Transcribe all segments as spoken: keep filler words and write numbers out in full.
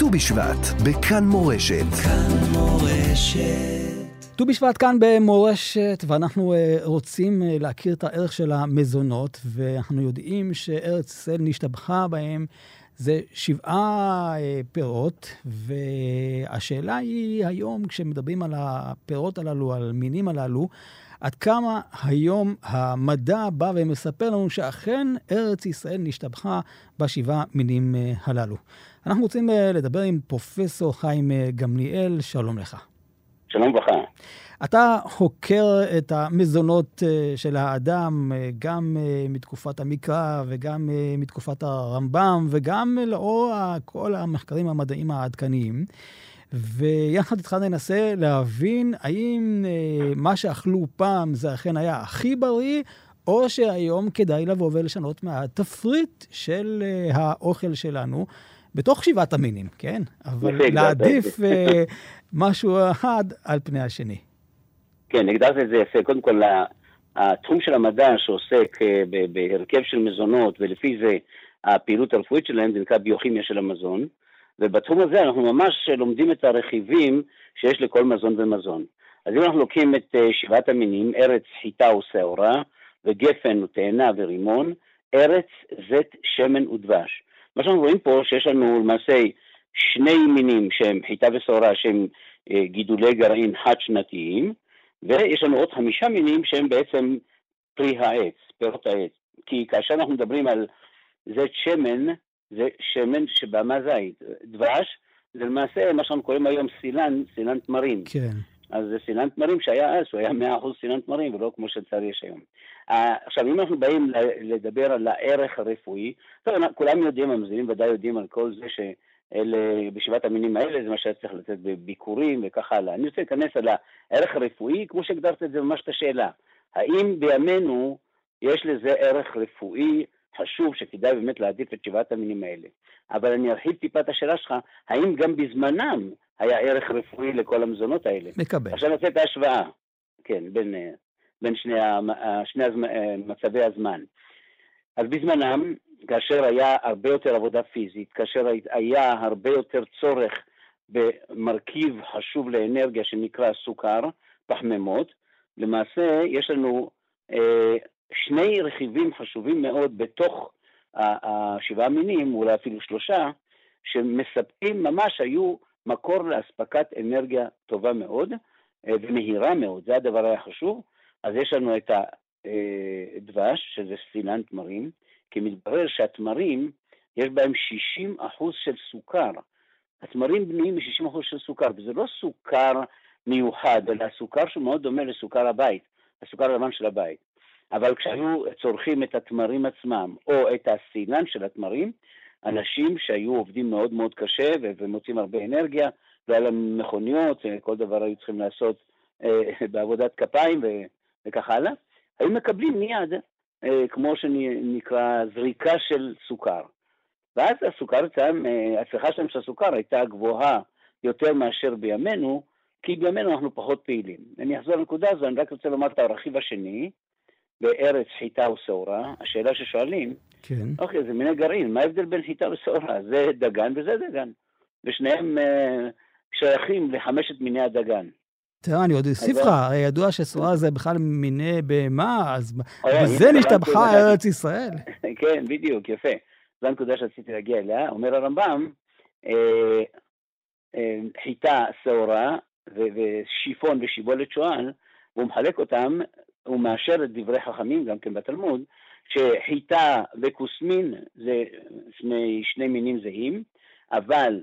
ט"ו בשבט, בכאן מורשת. כאן מורשת. ט"ו בשבט כאן במורשת, ואנחנו רוצים להכיר את הערך של המזונות, ואנחנו יודעים שארץ ישראל נשתבחה בהם, זה שבעה פירות, והשאלה היא היום, כשמדברים על הפירות הללו, על מינים הללו, עד כמה היום המדע בא ומספר לנו שאכן ארץ ישראל נשתבחה בשבעה מינים הללו. אנחנו רוצים לדבר עם פרופסור חיים גמליאל, שלום לך. שלום לך. אתה חוקר את המזונות של האדם, גם מתקופת המקרא וגם מתקופת הרמב"ם, וגם לאור כל המחקרים המדעיים העדכניים. ויחד איתך ננסה להבין האם מה שאכלו פעם זה אכן היה הכי בריא, או שהיום כדאי לבוא ולשנות מהתפריט של האוכל שלנו, בתוך שבעת המינים, כן? אבל להעדיף משהו אחד על פני השני. כן, הגדרת את זה יפה. קודם כל, התחום של המדע שעוסק בהרכב של מזונות, ולפי זה הפעילות הרפואית שלהם, זה נקרא ביוכימיה של המזון, ובתחום הזה אנחנו ממש לומדים את הרכיבים שיש לכל מזון ומזון. אז אם אנחנו לוקחים את שבעת המינים, ארץ, חיטה ושעורה, וגפן ותאנה ורימון, ארץ, זית, שמן ודבש. מה שאנחנו רואים פה שיש לנו למעשה שני מינים שהם חיטה ושעורה, שהם גידולי גרעין חד-שנתיים, ויש לנו עוד חמישה מינים שהם בעצם פרי העץ, פירות העץ. כי כאשר אנחנו מדברים על זית שמן, זה שמן שבא מהזית. דבש זה למעשה מה שאנחנו קוראים היום סילן, סילן תמרים. כן. אז זה סילן תמרים שהיה אז, הוא היה מאה אחוז סילן תמרים, ולא כמו שצריך יש היום. עכשיו, אם אנחנו באים לדבר על הערך הרפואי, טוב, כולם יודעים, המזינים ודאי יודעים על כל זה שבשבעת המינים האלה, זה מה שהיה צריך לתת בביקורים וכך הלאה. אני רוצה להיכנס על הערך הרפואי, כמו שהגדרת את זה ממש את השאלה. האם בימינו יש לזה ערך רפואי חשוב שכדאי באמת להעדיף את שבעת המינים האלה? אבל אני ארחיב טיפה את השאלה שלך, האם גם בזמנם היה ערך רפואי לכל המזונות האלה? מקבל. עכשיו נעשה את ההשוואה, כן, בין, בין שני, שני הזמ, מצבי הזמן. אז בזמנם, כאשר היה הרבה יותר עבודה פיזית, כאשר היה הרבה יותר צורך במרכיב חשוב לאנרגיה שנקרא סוכר, פחמימות, למעשה יש לנו אה, שני רכיבים חשובים מאוד בתוך השבעה מינים, אולי אפילו שלושה, שמספקים ממש היו מקור להספקת אנרגיה טובה מאוד ומהירה מאוד, זה הדבר היה חשוב. אז יש לנו את הדבש, שזה סילן תמרים, כי מתברר שהתמרים, יש בהם שישים אחוז של סוכר. התמרים בנויים מ-שישים אחוז של סוכר, וזה לא סוכר מיוחד, אלא סוכר שהוא מאוד דומה לסוכר הבית, הסוכר הלבן של הבית. אבל כשהיו צורכים את התמרים עצמם, או את הסילן של התמרים, אנשים שהיו עובדים מאוד מאוד קשה, ומוצאים הרבה אנרגיה, לא היה להם מכוניות, כל דבר היו צריכים לעשות אה, בעבודת כפיים, ו- וכך הלאה, היו מקבלים מיד, אה, כמו שנקרא, זריקה של סוכר. ואז הסוכר, הצריכה שלהם של הסוכר הייתה גבוהה יותר מאשר בימינו, כי בימינו אנחנו פחות פעילים. אני אחזור לנקודה הזו, אני רק רוצה לומר את הרכיב השני, בארץ, חיטה ושעורה. השאלה ששואלים, כן. אוקיי, זה מיני גרעין, מה ההבדל בין חיטה ושעורה? זה דגן וזה דגן. ושניהם אה, שייכים לחמשת מיני הדגן. תראה, אני עוד אוסיף לך, הרי ידוע ששעורה זה בכלל מיני בהמה, אז בזה נשתבחה ארץ ישראל. כן, בדיוק, יפה. זו הנקודה שרציתי להגיע אליה. אומר הרמב"ם, אה, אה, חיטה, שעורה, ושיפון ושיבולת שועל, והוא מחלק אותם, הוא מאשר את דברי חכמים, גם כן בתלמוד, שחיטה וכוסמין זה שני, שני מינים זהים, אבל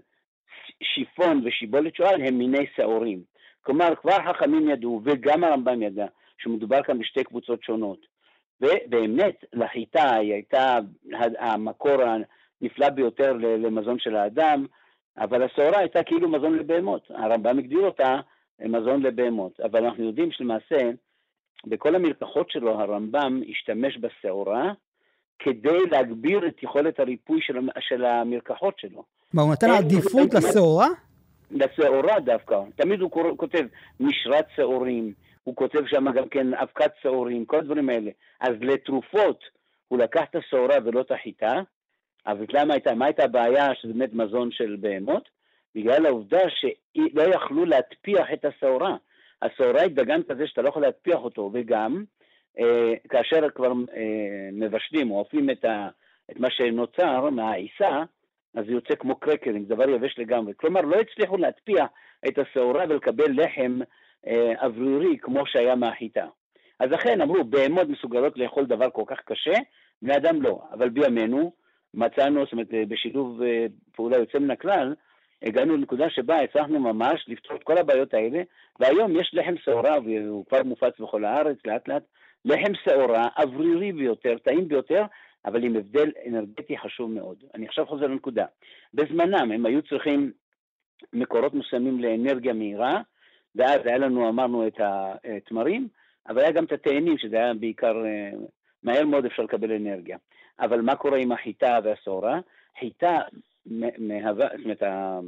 שיפון ושיבולת שועל הם מיני שעורים. כלומר, כבר חכמים ידעו, וגם הרמב"ם ידע, שמדובר כאן בשתי קבוצות שונות. ובאמת, לחיטה היא הייתה המקור הנפלא ביותר למזון של האדם, אבל השעורה הייתה כאילו מזון לבהמות. הרמב"ם הגדיר אותה מזון לבהמות. אבל אנחנו יודעים שלמעשה, בכל המרקחות שלו, הרמב"ם השתמש בשעורה, כדי להגביר את יכולת הריפוי של, של המרקחות שלו. מה, הוא נתן עדיפות לשעורה? לשעורה דווקא. תמיד הוא כותב משרת שעורים, הוא כותב שם גם כן אבקת שעורים, כל הדברים האלה. אז לתרופות, הוא לקח את השעורה ולא את החיטה, אבל למה הייתה, מה הייתה הבעיה שזה באמת מזון של בהמות? בגלל העובדה שלא יכלו להטפיח את השעורה. השעורה היא דגן כזה שאתה לא יכול להטפיח אותו, וגם אה, כאשר כבר אה, מבשלים או אופים את, ה, את מה שנוצר מהעיסה, אז זה יוצא כמו קרקרים, דבר יבש לגמרי. כלומר, לא הצליחו להטפיח את השעורה ולקבל לחם אה, אוורירי כמו שהיה מהחיטה. אז לכן אמרו, בהמות מסוגלות לאכול דבר כל כך קשה, בני אדם לא. אבל בימינו מצאנו, זאת אומרת, בשילוב אה, פעולה יוצא מן הכלל, הגענו לנקודה שבה הצלחנו ממש לפתור את כל הבעיות האלה, והיום יש לחם שעורה, והוא כבר מופץ בכל הארץ, לאט לאט, לחם שעורה, אוורירי ביותר, טעים ביותר, אבל עם הבדל אנרגטי חשוב מאוד. אני עכשיו חוזר לנקודה. בזמנם הם היו צריכים מקורות מסוימים לאנרגיה מהירה, ואז היה לנו, אמרנו, את התמרים, אבל היה גם את התאנים, שזה היה בעיקר, מהר מאוד אפשר לקבל אנרגיה. אבל מה קורה עם החיטה והשעורה? חיטה מהווה, זאת אומרת,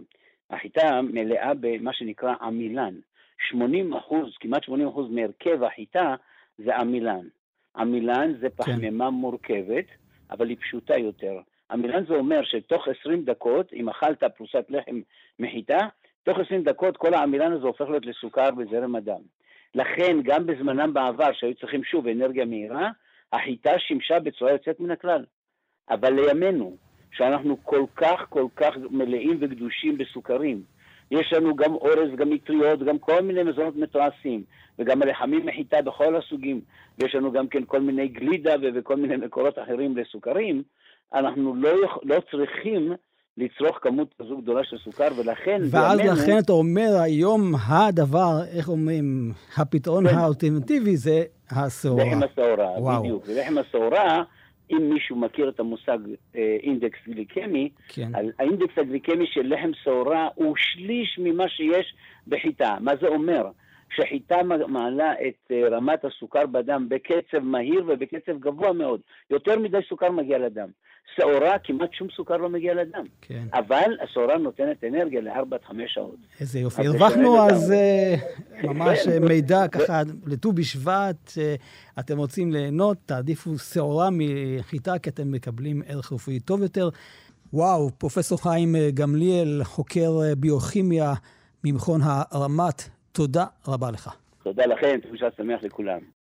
החיטה מלאה במה שנקרא עמילן. שמונים אחוז, כמעט שמונים אחוז מהרכב החיטה זה עמילן. עמילן זה פחמימה כן. מורכבת, אבל היא פשוטה יותר. עמילן זה אומר שתוך עשרים דקות, אם אכלת פרוסת לחם מחיטה, תוך עשרים דקות כל העמילן הזה הופך להיות לסוכר בזרם הדם. לכן גם בזמנם בעבר שהיו צריכים שוב אנרגיה מהירה, החיטה שימשה בצורה יוצאת מן הכלל. אבל לימינו, שאנחנו כל כך כל כך מלאים וקדושים בסוכרים, יש לנו גם אורז, גם מטריות, גם כל מיני מזונות מתועשים, וגם הלחמים מחיטה בכל הסוגים, ויש לנו גם כן כל מיני גלידה וכל מיני מקורות אחרים לסוכרים, אנחנו לא, לא צריכים לצרוך כמות כזו גדולה של סוכר, ולכן... ואז בימינו, לכן אתה אומר, היום הדבר, איך אומרים, הפתרון כן. האולטימטיבי זה השעורה. לחם השעורה, וואו. בדיוק. ולחם השעורה, אם מישהו מכיר את המושג אה, אינדקס גליקמי, כן. האינדקס הגליקמי של לחם שעורה הוא שליש ממה שיש בחיטה. מה זה אומר? שחיטה מעלה את אה, רמת הסוכר בדם בקצב מהיר ובקצב גבוה מאוד. יותר מדי סוכר מגיע לדם. שעורה, כמעט שום סוכר לא מגיע לדם. כן. אבל השעורה נותנת אנרגיה לארבע עד חמש שעות. איזה יופי. הרווחנו אז uh, ממש מידע ככה לט"ו בשבט, uh, אתם רוצים ליהנות, תעדיפו שעורה מחיטה, כי אתם מקבלים ערך רפואי טוב יותר. וואו, פרופסור חיים גמליאל, חוקר ביוכימיה ממכון הרמת, תודה רבה לך. תודה לכם, תחושה שמח לכולם.